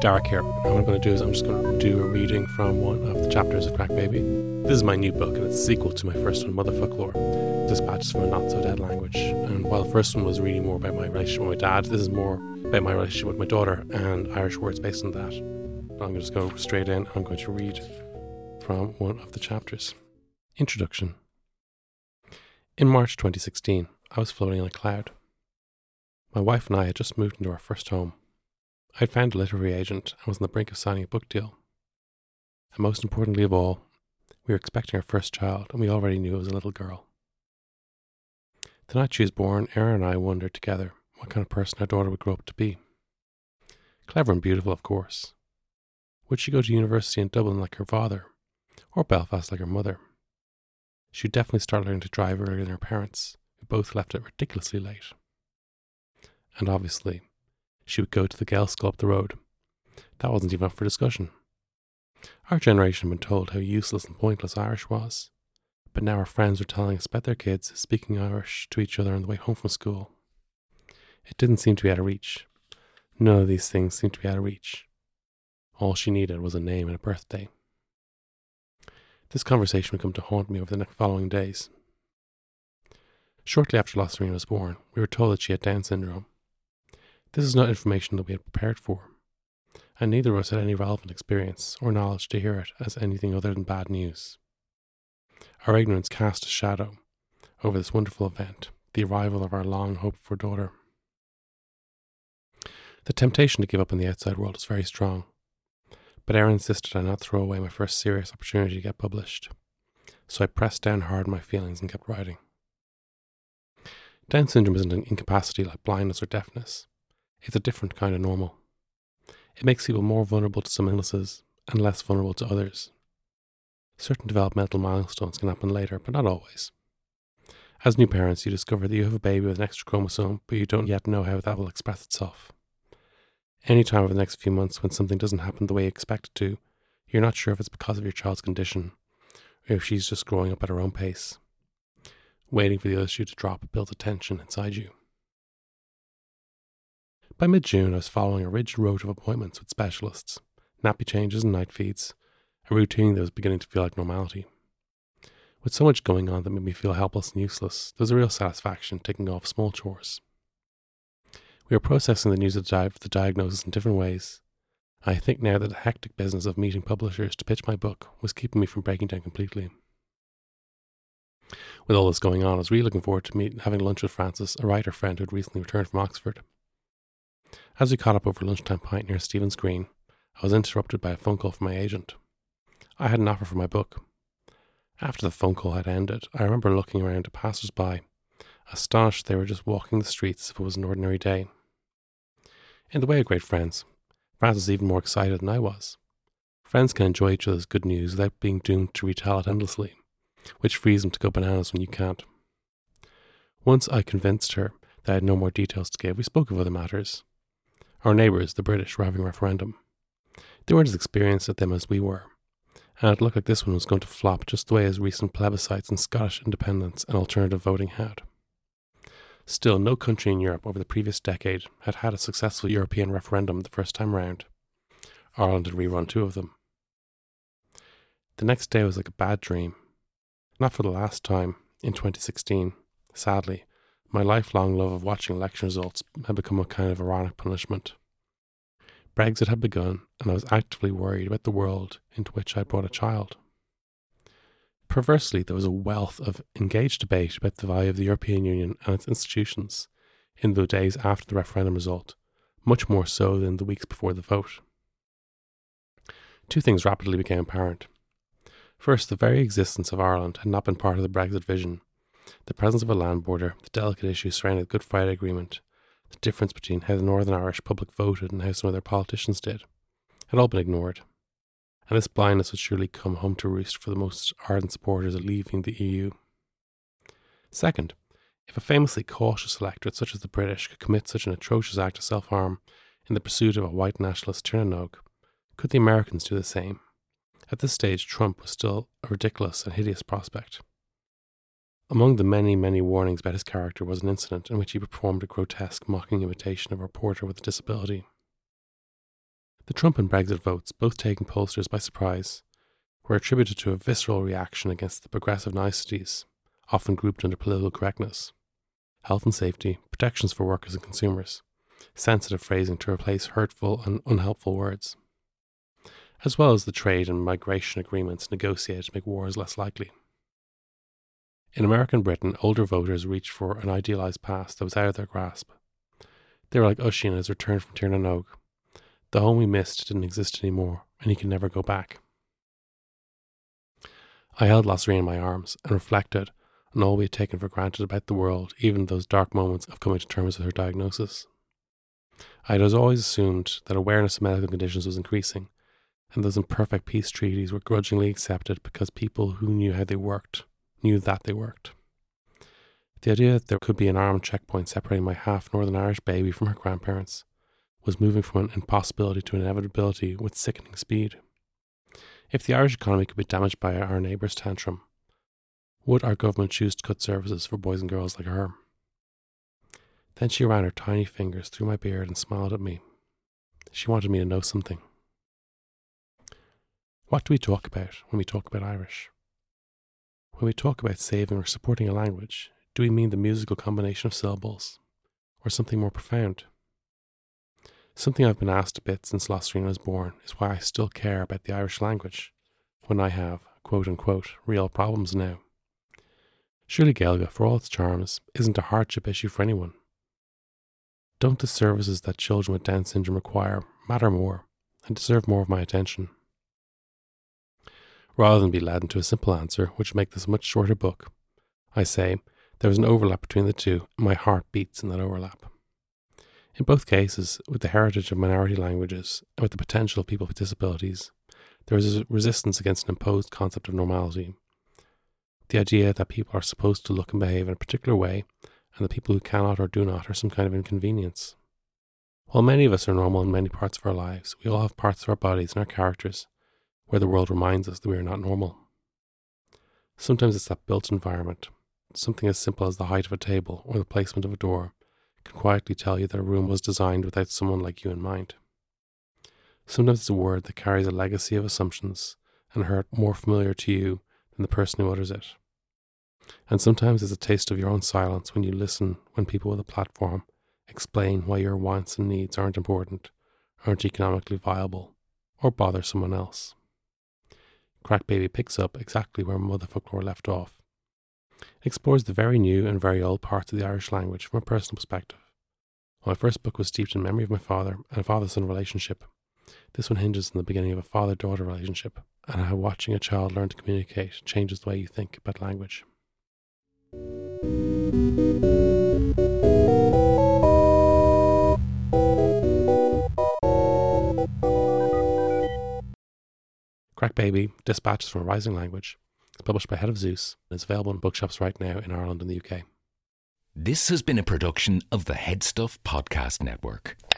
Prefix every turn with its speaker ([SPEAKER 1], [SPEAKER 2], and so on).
[SPEAKER 1] Derek here, and what I'm going to do is I'm just going to do a reading from one of the chapters of Crack Baby. This is my new book, and it's a sequel to my first one, Motherfuck Lore, Dispatches from a Not-So-Dead Language. And while the first one was really more about my relationship with my dad, this is more about my relationship with my daughter and Irish words based on that. I'm going to just go straight in, and I'm going to read from one of the chapters. Introduction. In March 2016, I was floating in a cloud. My wife and I had just moved into our first home. I had found a literary agent and was on the brink of signing a book deal. And most importantly of all, we were expecting our first child, and we already knew it was a little girl. The night she was born, Erin and I wondered together what kind of person our daughter would grow up to be. Clever and beautiful, of course. Would she go to university in Dublin like her father, or Belfast like her mother? She would definitely start learning to drive earlier than her parents, who both left it ridiculously late. And obviously, she would go to the girls' school up the road. That wasn't even up for discussion. Our generation had been told how useless and pointless Irish was, but now our friends were telling us about their kids speaking Irish to each other on the way home from school. It didn't seem to be out of reach. None of these things seemed to be out of reach. All she needed was a name and a birthday. This conversation would come to haunt me over the next following days. Shortly after Lost Serena was born, we were told that she had Down syndrome. This is not information that we had prepared for, and neither of us had any relevant experience or knowledge to hear it as anything other than bad news. Our ignorance cast a shadow over this wonderful event, the arrival of our long-hoped-for daughter. The temptation to give up in the outside world was very strong, but Erin insisted I not throw away my first serious opportunity to get published, so I pressed down hard on my feelings and kept writing. Down syndrome isn't an incapacity like blindness or deafness. It's a different kind of normal. It makes people more vulnerable to some illnesses and less vulnerable to others. Certain developmental milestones can happen later, but not always. As new parents, you discover that you have a baby with an extra chromosome, but you don't yet know how that will express itself. Any time over the next few months when something doesn't happen the way you expect it to, you're not sure if it's because of your child's condition, or if she's just growing up at her own pace. Waiting for the other shoe to drop builds a tension inside you. By mid-June, I was following a rigid road of appointments with specialists, nappy changes and night feeds, a routine that was beginning to feel like normality. With so much going on that made me feel helpless and useless, there was a real satisfaction ticking off small chores. We were processing the news of the diagnosis in different ways. I think now that the hectic business of meeting publishers to pitch my book was keeping me from breaking down completely. With all this going on, I was really looking forward to having lunch with Frances, a writer friend who had recently returned from Oxford. As we caught up over lunchtime pint near Stephen's Green, I was interrupted by a phone call from my agent. I had an offer for my book. After the phone call had ended, I remember looking around at passers-by, astonished they were just walking the streets as if it was an ordinary day. In the way of great friends, Frances was even more excited than I was. Friends can enjoy each other's good news without being doomed to retell it endlessly, which frees them to go bananas when you can't. Once I convinced her that I had no more details to give, we spoke of other matters. Our neighbours, the British, were having a referendum. They weren't as experienced at them as we were, and it looked like this one was going to flop just the way as recent plebiscites and Scottish independence and alternative voting had. Still, no country in Europe over the previous decade had had a successful European referendum the first time round. Ireland had rerun 2 of them. The next day was like a bad dream. Not for the last time, in 2016, sadly, my lifelong love of watching election results had become a kind of ironic punishment. Brexit had begun, and I was actively worried about the world into which I brought a child. Perversely, there was a wealth of engaged debate about the value of the European Union and its institutions in the days after the referendum result, much more so than the weeks before the vote. 2 things rapidly became apparent. First, the very existence of Ireland had not been part of the Brexit vision. The presence of a land border, the delicate issues surrounding the Good Friday Agreement, the difference between how the Northern Irish public voted and how some of their politicians did, had all been ignored. And this blindness would surely come home to roost for the most ardent supporters of leaving the EU. Second, if a famously cautious electorate such as the British could commit such an atrocious act of self-harm in the pursuit of a white nationalist Tirnanog, could the Americans do the same? At this stage, Trump was still a ridiculous and hideous prospect. Among the many, many warnings about his character was an incident in which he performed a grotesque, mocking imitation of a reporter with a disability. The Trump and Brexit votes, both taking pollsters by surprise, were attributed to a visceral reaction against the progressive niceties, often grouped under political correctness. Health and safety, protections for workers and consumers, sensitive phrasing to replace hurtful and unhelpful words, as well as the trade and migration agreements negotiated to make wars less likely. In America and Britain, older voters reached for an idealised past that was out of their grasp. They were like Oisin in his return from Tir na Nog. The home we missed didn't exist anymore, and he can never go back. I held Lasreen in my arms and reflected on all we had taken for granted about the world, even those dark moments of coming to terms with her diagnosis. I had always assumed that awareness of medical conditions was increasing, and those imperfect peace treaties were grudgingly accepted because people who knew how they worked knew that they worked. The idea that there could be an armed checkpoint separating my half-Northern Irish baby from her grandparents was moving from an impossibility to an inevitability with sickening speed. If the Irish economy could be damaged by our neighbour's tantrum, would our government choose to cut services for boys and girls like her? Then she ran her tiny fingers through my beard and smiled at me. She wanted me to know something. What do we talk about when we talk about Irish? When we talk about saving or supporting a language, do we mean the musical combination of syllables, or something more profound? Something I've been asked a bit since Lasreen was born is why I still care about the Irish language, when I have, quote-unquote, real problems now. Surely Gaeilge, for all its charms, isn't a hardship issue for anyone. Don't the services that children with Down syndrome require matter more and deserve more of my attention? Rather than be led into a simple answer, which would make this a much shorter book, I say there is an overlap between the two, and my heart beats in that overlap. In both cases, with the heritage of minority languages and with the potential of people with disabilities, there is a resistance against an imposed concept of normality. The idea that people are supposed to look and behave in a particular way, and the people who cannot or do not are some kind of inconvenience. While many of us are normal in many parts of our lives, we all have parts of our bodies and our characters where the world reminds us that we are not normal. Sometimes it's that built environment, something as simple as the height of a table or the placement of a door, can quietly tell you that a room was designed without someone like you in mind. Sometimes it's a word that carries a legacy of assumptions and hurt more familiar to you than the person who utters it. And sometimes it's a taste of your own silence when you listen when people with a platform explain why your wants and needs aren't important, aren't economically viable, or bother someone else. Crack Baby picks up exactly where Mother Folklore left off. It explores the very new and very old parts of the Irish language from a personal perspective. While my first book was steeped in memory of my father and a father-son relationship, this one hinges on the beginning of a father-daughter relationship and how watching a child learn to communicate changes the way you think about language. Crack Baby, Dispatches from a Rising Language, is published by Head of Zeus and is available in bookshops right now in Ireland and the UK.
[SPEAKER 2] This has been a production of the Headstuff Podcast Network.